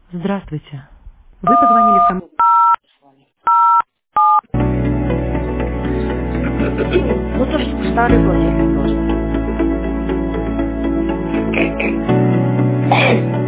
Здравствуйте. Вы позвонили в Ну, то, что старый платить не должен.